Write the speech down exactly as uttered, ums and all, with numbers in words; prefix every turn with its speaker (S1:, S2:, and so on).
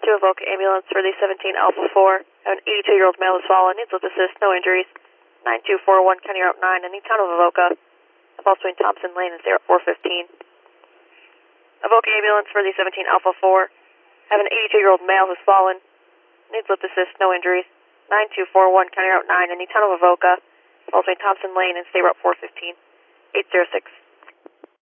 S1: to evoke ambulance for the seventeen Alpha four. Have an eighty-two-year-old male has fallen. Needs lift assist. No injuries. nine two four one County Route nine in the town of Avoca. Pulse between Thompson Lane and Sarah four fifteen. Avoca ambulance for the seventeen Alpha four. Have an eighty-two-year-old male who's fallen. Needs lift assist. No injuries. nine two four one County Route nine in the town of Avoca. Pulse between Thompson Lane and State Route four fifteen. eight zero six.